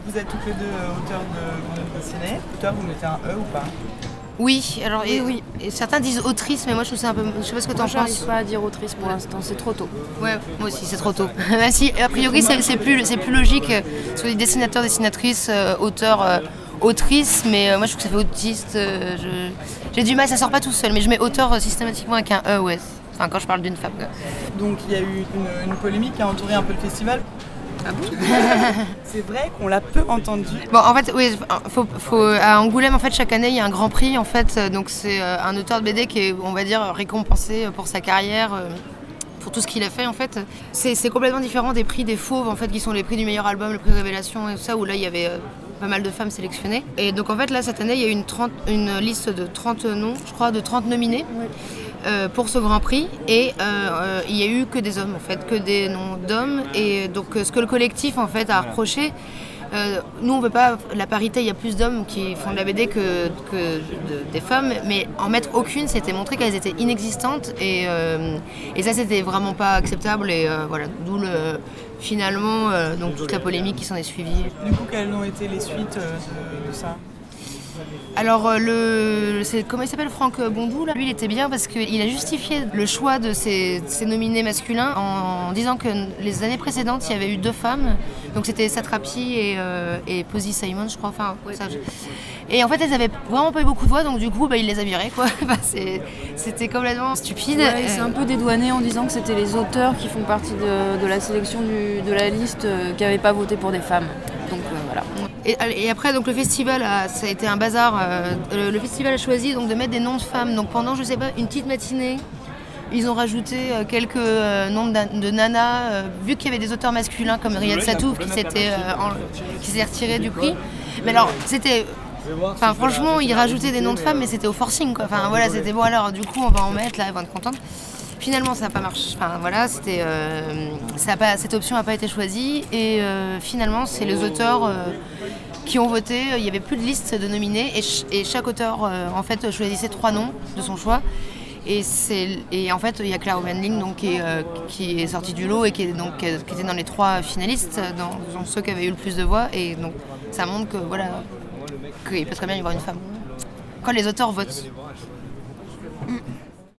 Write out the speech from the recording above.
Vous êtes toutes les deux auteurs de bande dessinée. Auteur, vous mettez un E ou pas? Oui, alors Oui. et certains disent autrice, mais moi je trouve ça un peu. Je sais pas ce que t'en Moi, j'arrive penses. pas à dire autrice pour l'instant, c'est trop tôt. Ouais, moi aussi c'est trop tôt. Même si a priori c'est plus logique sur les dessinateurs, dessinatrices, auteurs, autrices, mais moi je trouve que ça fait autiste. J'ai du mal, ça sort pas tout seul, mais je mets auteur systématiquement avec un E, ouais. Enfin quand je parle d'une femme. Quoi. Donc il y a eu une polémique qui a entouré un peu le festival. Ah bon? C'est vrai qu'on l'a peu entendu. Bon, en fait, oui, à Angoulême, en fait, chaque année, il y a un grand prix, en fait. Donc, c'est un auteur de BD qui est, on va dire, récompensé pour sa carrière, pour tout ce qu'il a fait, en fait. C'est complètement différent des prix des Fauves, en fait, qui sont les prix du meilleur album, le prix Révélation et tout ça, où là, il y avait pas mal de femmes sélectionnées. Et donc, en fait, là, cette année, il y a eu une liste de 30 noms, je crois, de 30 nominés. Oui. Pour ce Grand Prix et il n'y a eu que des hommes en fait, que des noms d'hommes et donc ce que le collectif en fait a reproché, nous on veut pas la parité, il y a plus d'hommes qui font de la BD que des femmes, mais en mettre aucune c'était montrer qu'elles étaient inexistantes et ça c'était vraiment pas acceptable et voilà, d'où finalement donc toute la polémique qui s'en est suivie. Du coup, quelles ont été les suites de ça? Alors, comment il s'appelle, Franck Bondou, là. Lui, il était bien parce qu'il a justifié le choix de ses nominés masculins en disant que les années précédentes, il y avait eu 2 femmes. Donc, c'était Satrapi et Posy Simon, je crois. Enfin, ça, et en fait, elles avaient vraiment pas eu beaucoup de voix, donc du coup, il les a virées, quoi. C'était complètement stupide. Ouais, c'est un peu dédouané en disant que c'était les auteurs qui font partie de la sélection de la liste qui n'avaient pas voté pour des femmes. Donc voilà. Et après, donc, le festival, ça a été un bazar. Le festival a choisi donc, de mettre des noms de femmes. Donc pendant, je sais pas, une petite matinée, ils ont rajouté quelques noms de nanas, vu qu'il y avait des auteurs masculins comme Riyad Satouf qui s'est retiré du prix. Mais alors, c'était... Enfin, franchement, ils rajoutaient des noms de femmes, mais c'était au forcing, quoi. Enfin, voilà, c'était bon, alors, du coup, on va en mettre, là, elles vont être contentes. Finalement, ça n'a pas marché. Enfin, voilà, cette option n'a pas été choisie. Et finalement, c'est les auteurs qui ont voté. Il n'y avait plus de liste de nominés. Et chaque auteur, en fait, choisissait 3 noms de son choix. Et en fait, il y a Clara Wendling donc, qui est sortie du lot et qui était dans les 3 finalistes, dans ceux qui avaient eu le plus de voix. Et donc, ça montre que, voilà, qu'il peut très bien y avoir une femme. Quand les auteurs votent.